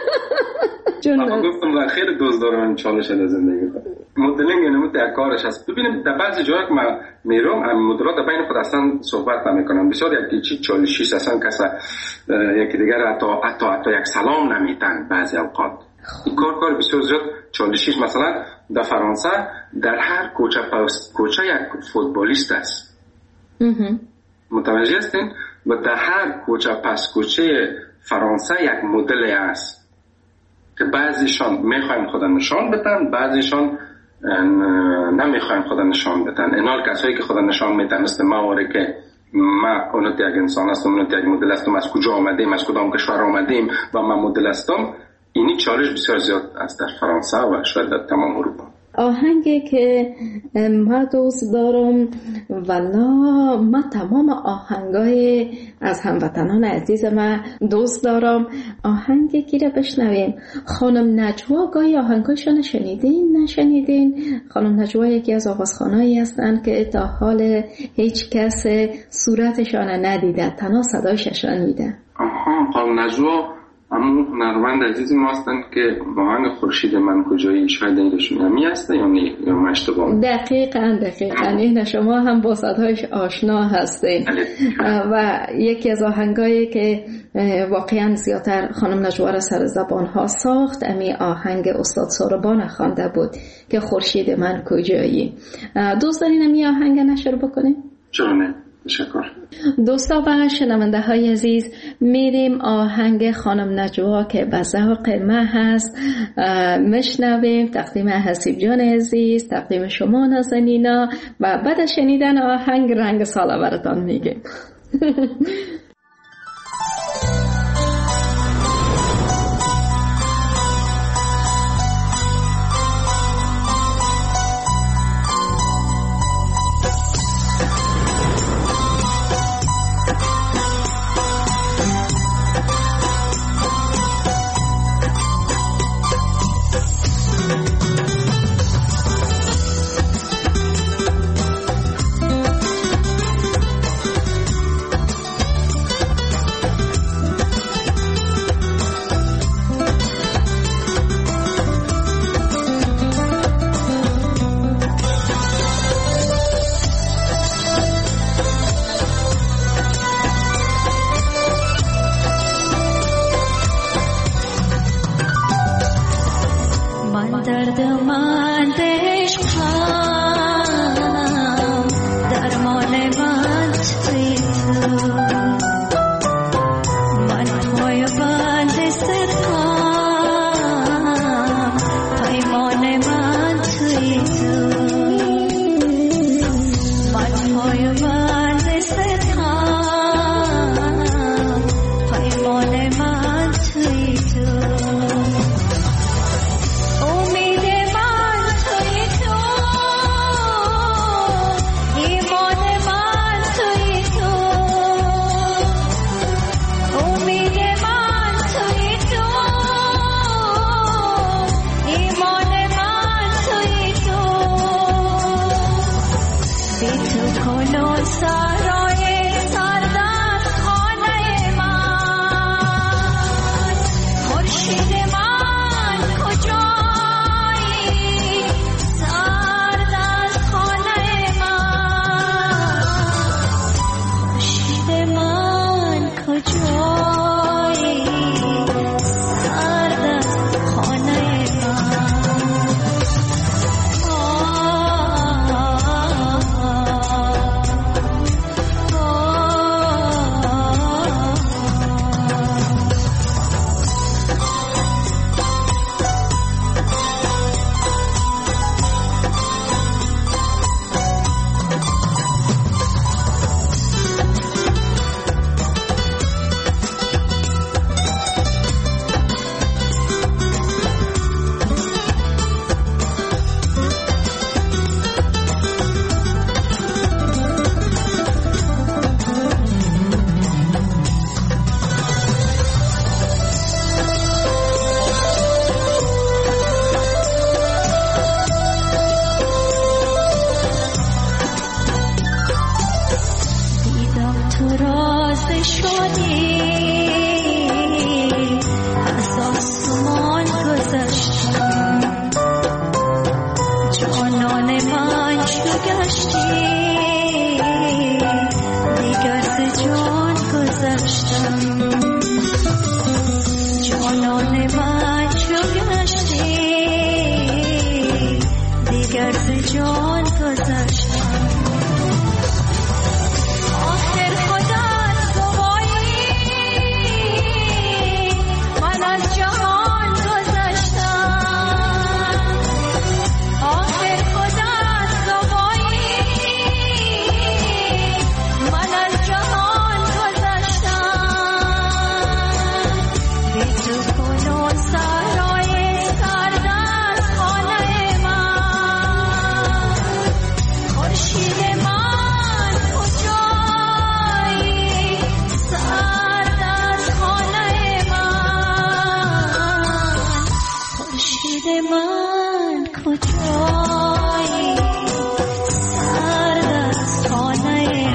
چون من گفتم خیلی دوست دارم چالش در زندگی کنم. مدلینگ یعنی مت کارش هست. ببینیم در بعضی جاها که من میرم هم مدلات در بین خود اصلا صحبت نمیکنم. بسیار یکی چی چالشی اصلا کسا یکی دیگر حتی حتی حتی یک سلام نمیتن بعضی اوقات. این کار کار بسیار زیاد چالشیش. مثلا در فرانسه در هر کوچه پس کوچه یک فوتبالیست است. متوجه هستین؟ و در هر کوچه پس کوچه فرانسه یک مدل است که بعضیشان میخوایم خدا نشان بدن، بعضیشان نمیخوایم خدا نشان بدن. اینال کسایی که خدا نشان میدن مثل ما که ما اونت یک انسان هستم، اونت یک مدل هستم، از کجا آمدیم، از کدام کشور آمدیم و من مدل هستم. اینی چالش بسیار زیاد است در فرانسه و شاید در تمام اروپا. آهنگی که ما دوست دارم والا ما تمام آهنگای از هموطنان عزیز ما دوست دارم. آهنگی که را بشنویم خانم نجوا، گاهی آهنگایشان شنیدین نشنیدین؟ خانم نجوا یکی از آوازخوانایی هستند که تا حال هیچ کس صورتشان ندیده، تنها صدایش شنیده. آها، خانم نجوا همون هنرمند عزیز ما هستن که واقعا خورشید من کجایی، شاید اینشون همی هسته یا نه یا من اشتباه؟ دقیقاً دقیقاً این شما هم با صدایش آشنا هستین و یکی از آهنگایی که واقعا زیادتر خانم نجوا را سر زبان ها ساخت امی آهنگ استاد ساربان خوانده بود که خورشید من کجایی. دوست دارین امی آهنگ نشر بکنیم؟ چرا نه؟ تشکر. دوستا و شنونده های عزیز، میریم آهنگ خانم نجوا که به ذوق ما هست مشنویم. تقدیم حسیب جان عزیز، تقدیم شما نازنینا و بعد شنیدن آهنگ رنگ ساله براتون میگیم. پیمان من خورشید من کجایی سرد از خانه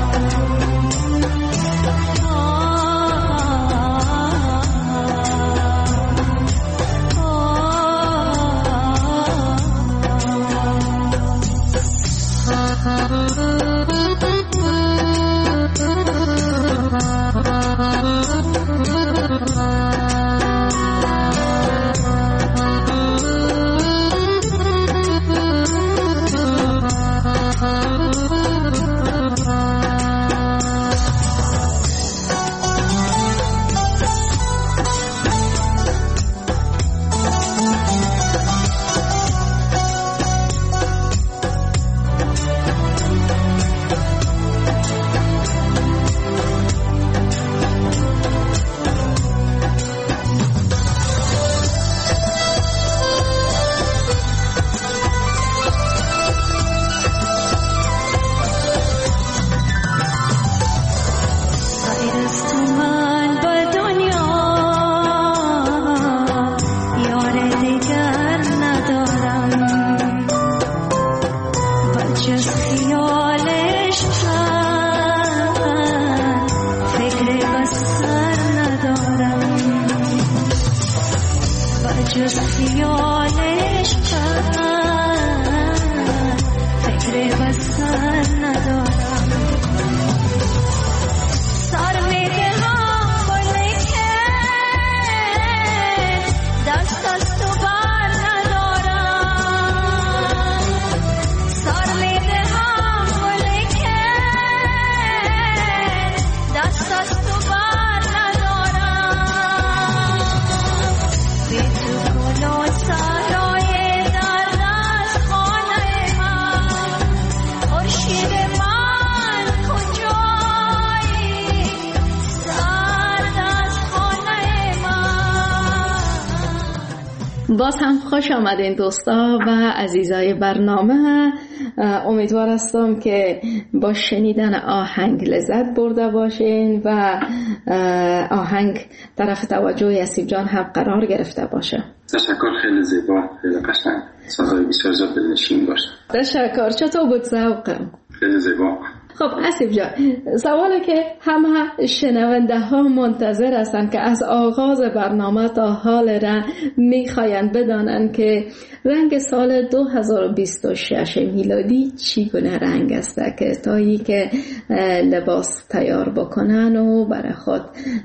باز هم خوش آمدین دوستا و عزیزای برنامه. امیدوار هستم که با شنیدن آهنگ لذت برده باشین و آهنگ طرف توجه یاسیب جان هم قرار گرفته باشه. تشکر، خیلی زیبا، خیلی قشنگ، سازهای بسیار زیاد دلنشین باشه. تشکر. چطور بود ذوقم؟ خیلی زیبا. خب اسیب جان، سوالی که همه شنونده ها منتظر هستند که از آغاز برنامه تا حال را میخواین بدانند که رنگ سال دو هزار و بیست و شش میلادی چی گونه رنگ است که تایی که لباس تیار بکنن و برای خود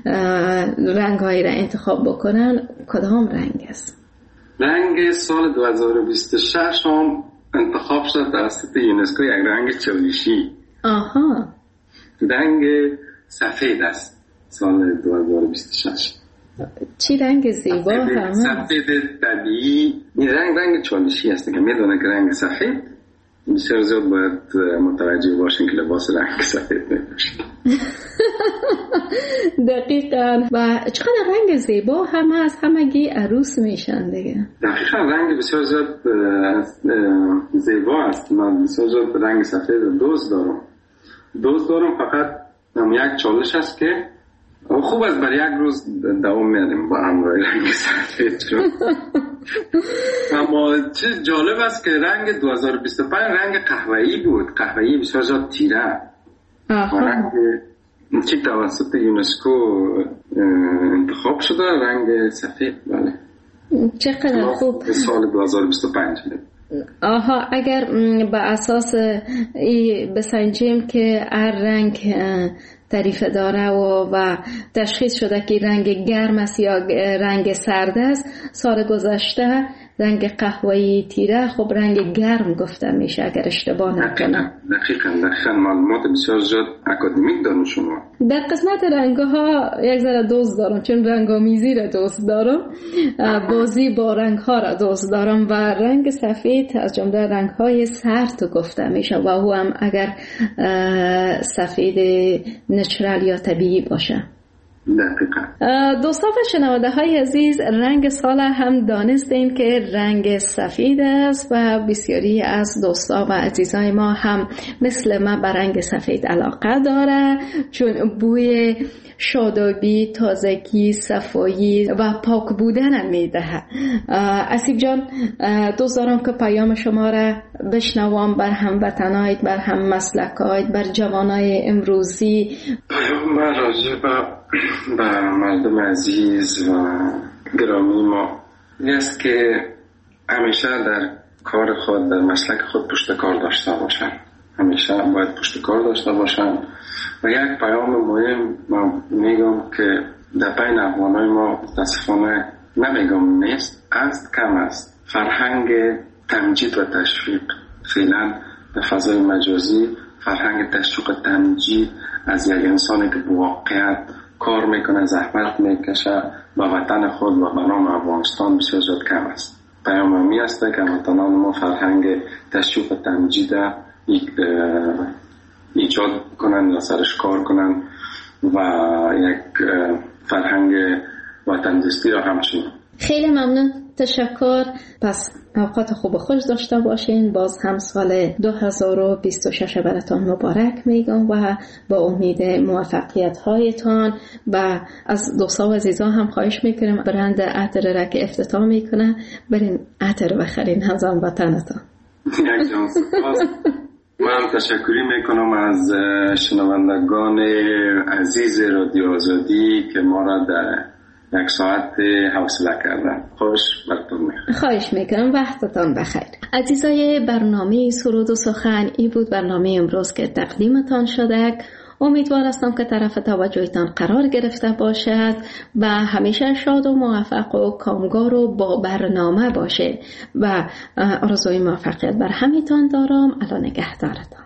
رنگ هایی را انتخاب بکنن کدام رنگ است؟ رنگ سال دو هزار و بیست و شش هم انتخاب شد توسط یونسکو یک رنگ چالیشی. آها. رنگ سفید است سال دو هزار و بیست و شش. چی رنگ زیبا هم سفید طبیعی. این رنگ رنگ چالشی است که میدونه که رنگ سفید بسیار زیاد باید متوجه باشین که لباس رنگ سفید نباشین. دقیقاً. و چقدر رنگ زیبا هم از همگی عروس میشن دیگه. دقیقاً رنگ بسیار زیاد زیبا است. من بسیار زیاد رنگ سفید دوست دارم. دوست دارم فقط یک چالش است که خوب است برای یک روز دوام میاریم با همراه رنگ سفید شد. اما چیز جالب است که رنگ دو هزار و بیست و پنج رنگ قهوه‌ای بود، قهوه‌ای بسیار زیاد تیره. رنگ که توسط یونسکو انتخاب شده رنگ سفید. بله چقدر خوب. سال دو هزار و بیست و پنج. آها، اگر به اساس بسنجیم که هر رنگ تعریف داره و, و تشخیص شده که رنگ گرم است یا رنگ سرد است، سال گذشته رنگ قهوه‌ای تیره خب رنگ گرم گفته میشه اگر اشتباه نکنم. دقیقاً دقیقاً معلومات بسیار زیاد اکادمیک دارن شما. در قسمت رنگ‌ها یک ذره دوست دارم چون رنگ‌آمیزی را دوست دارم، بازی با رنگ‌ها را دوست دارم و رنگ سفید از جمله رنگ‌های سرد گفته میشه و او هم اگر سفید نچرال یا طبیعی باشه. دقیقا. دوستان و شنونده های عزیز، رنگ سال هم دانستین که رنگ سفید است و بسیاری از دوستا و عزیزای ما هم مثل ما به رنگ سفید علاقه داره، چون بوی شادابی، تازگی، صفایی و پاک بودن میده. اسیب جان، دوست دارم که پیام شما را بشنوم بر هموطنایت، بر هم مسلکایت، بر جوانای امروزی. پیام من راجع به مردم عزیز و گرامی ما این است که همیشه در کار خود، در مسلک خود پشت کار داشته باشن. همیشه باید پشت کار داشته باشن. و یک پیام مهم من میگم که در بین افغانای ما متاسفانه نمیگم نیست، است کم است فرهنگ تمجید و تشویق. فعلا در فضای مجازی فرهنگ تشویق و تمجید از یک انسانی که به واقعیت کار میکنه، زحمت میکشه به وطن خود و به نام افغانستان بسیار زیاد کم است. پیام همی است که هموطنان ما فرهنگ تشویق و تمجید ایجاد کنن و سرش کار کنن و یک فرهنگ وطن دوستی را همچنین. خیلی ممنون، تشکر. پس اوقات خوب و خوش داشته باشین. باز هم سال دو هزار و بیست و شش براتون مبارک میگم و با امید موفقیت هایتان. و از دوستا و عزیزان هم خواهش میکنم برند عطر را که افتتاح میکنه برین عطر بخرین از آن وطنتان. یک جان سپاس. من تشکری میکنم از شنوندگان عزیز رادیو آزادی که ما را در یک ساعت حوصله کردن. خوش براتون میکنم. خواهش میکنم، وقتتان بخیر. عزیزای برنامه سرود و سخن، این بود برنامه امروز که تقدیمتان شده. امیدوار هستم که طرف توجهتان قرار گرفته باشد و همیشه شاد و موفق و کامگار و با برنامه باشه و آرزوی موفقیت بر همیتان دارم. الان نگهدارتان.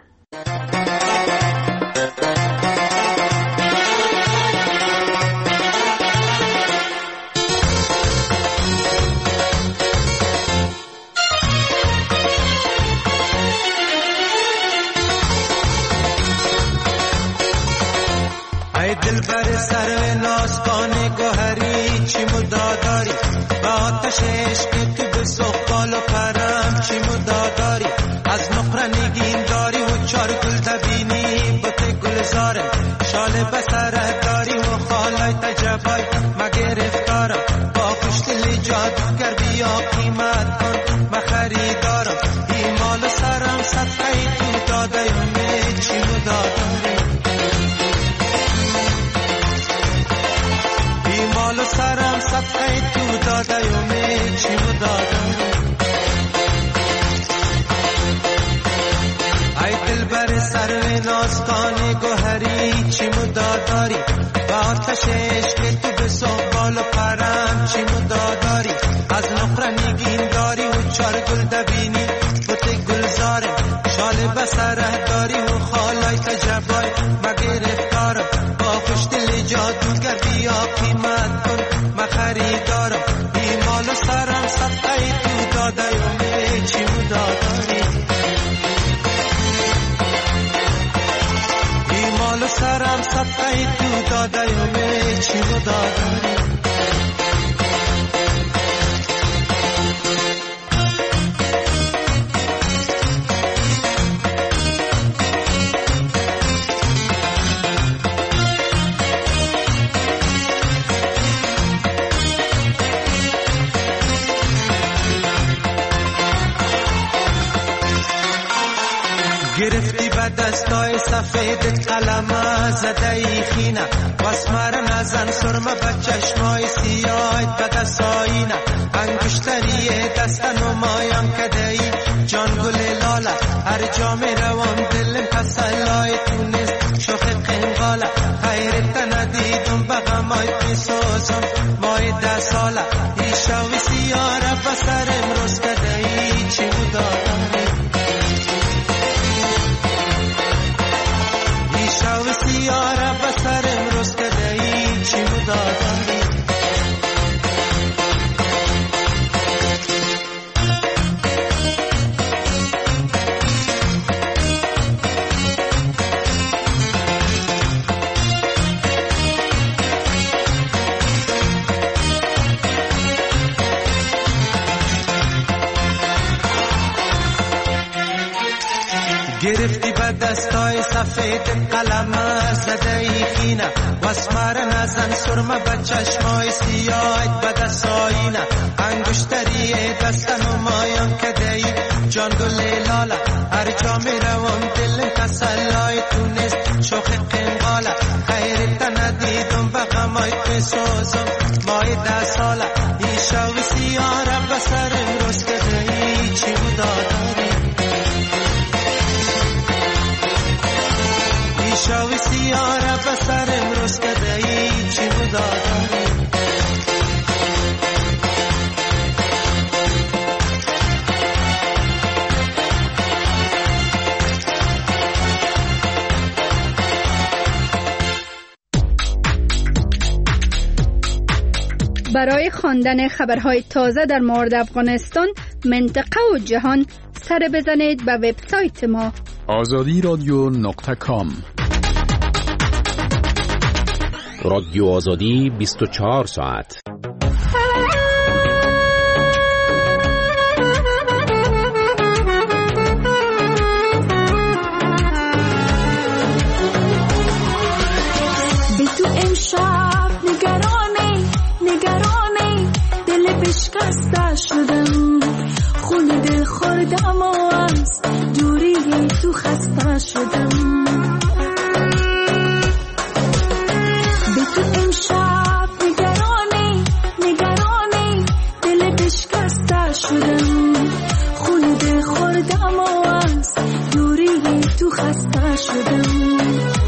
دل بر سر نازکان گوهری چی مداداری با آتش عشق تو به سقال و پرم چی مداداری از نقره نگین داری و چار گل دبینی بوت گلزاره شال بسره داری و خالای تجبای مگرفتارم با پشت لی جادوگر بیا قیمت کن مخریدارم ایمال سرم صدقه تو داده یومه چی مداداری مال سرم صفحه تو داده یومه چی مدادم ای دل بر سر نازکان گوهری چی مداداری و آتش عشق تو به سقال و پرم چی مداداری از نقره نگین داری و چار گل دبینی بوت گلزاره شال بسره داری و خالای تجبای مگرفتارم با خوش دل جادوگر بیا قیمت کن مخریدارم ایمال سرم صدقه تو داده یومه چی مداداری ایمال سرم صدقه تو داده یومه چی مداداری گرفتی به دستای سفید قلم زده ای خینه واسمر نزن سرمه به چشمای سیاه به دستایینه انگشتری دست نمایم کده ای جان گل لاله هر جا می روم دلم تسلای تونست شوخ قنقاله خیرت ندیدم به غمای پیسوزم مای ده ساله ایشاوی سیاره بسر امروز کده ای چی مداداری شاو سیاره بسر امروز کده ای چی مداداری گرفتی به دستای سفید قلم زده ای خینه واسمر نزن سرمه به چشمای سیاهت به دستایینه انگشتری دست نمایان کده ای جان گل لاله هر جا می روم دل تسلای تونست شوخ قنقاله خیرت ندیدم و غمای بسازم مای ده ساله ای شوی سیاره به سرم روز کده ای چی بودا داری ای شوی سیاره به سرم روز کده ای چی بودا داری برای خواندن خبرهای تازه در مورد افغانستان، منطقه و جهان سر بزنید به وبسایت ما آزادی رادیو نقطه کام. رادیو آزادی بیست و چهار ساعت. به تو امشب نگرانی نگرانی دل بشکسته شدم خون دل خوردم و از دوری تو خسته شدم به تو امشب نگرانی نگرانی دل بشکسته شدم خون دل خوردم و از دوری تو خسته شدم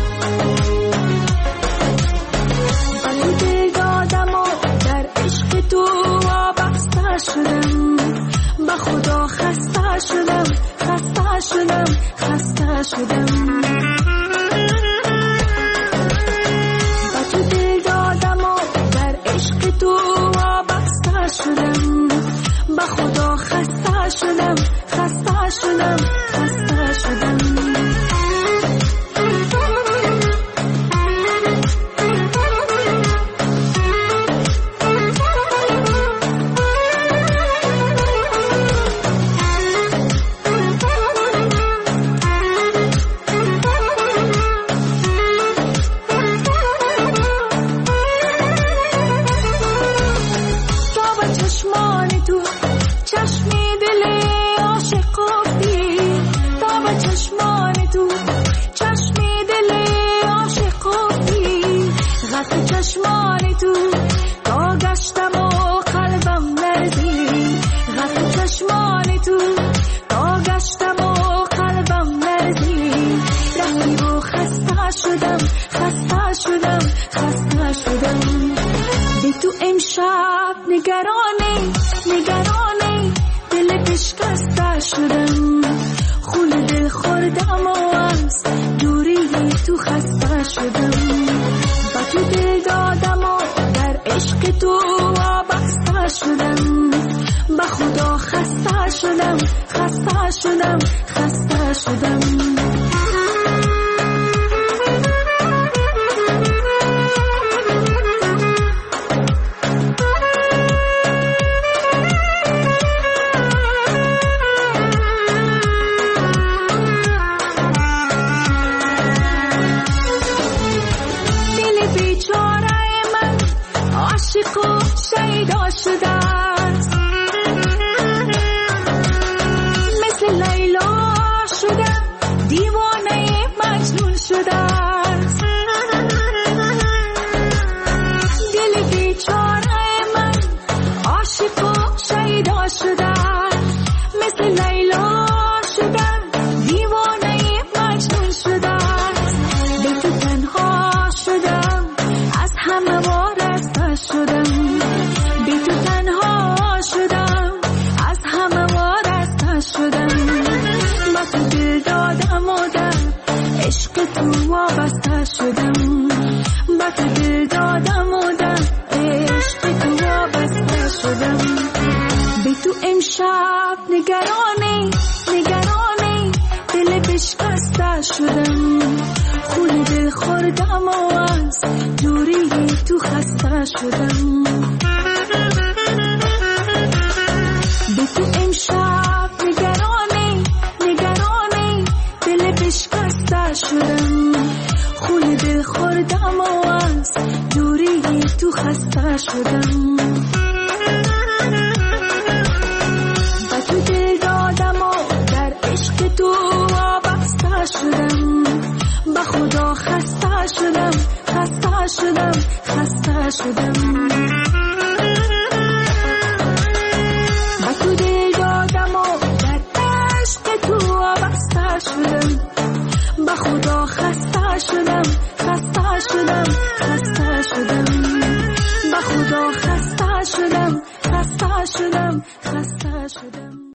شدم با خدا خسته شدم خسته شدم خسته شدم با تو دل دادم و در عشق تو وابسته شدم با خدا خسته شدم خسته شدم خسته شدم چشمان تو تا گشتم و قلبم لرزید غرق چشمان تو تا گشتم و قلبم لرزید رفتی و خسته شدم خسته شدم خسته شدم به تو امشب نگرانی نگرانی دل بشکسته شدم خون دل خوردم و از دوری تو خسته شدم با تو دل دادم و در عشق تو وابسته شدم با خدا خسته شدم خسته شدم خسته شدم شیدا شده است مثل لیلا شدم دیوانه مجنون شده است دل بیچاره من عاشق و شیدا شده است مثل لیلا شدم دیوانه مجنون شده است به تو تنها شدم از همه وارسته شدم عشق تو وابسته شدم با تو دل دادم و در عشق تو وابسته شدم به تو امشب نگرانی نگرانی دل بشکسته شدم خون دل خوردم و از دوری تو خسته شدم به تو امشب نگرانی نگرانی دل خسته شدم. به تو دل دادم و در عشق تو وابسته شدم. به خدا خسته شدم، خسته شدم، خسته شدم.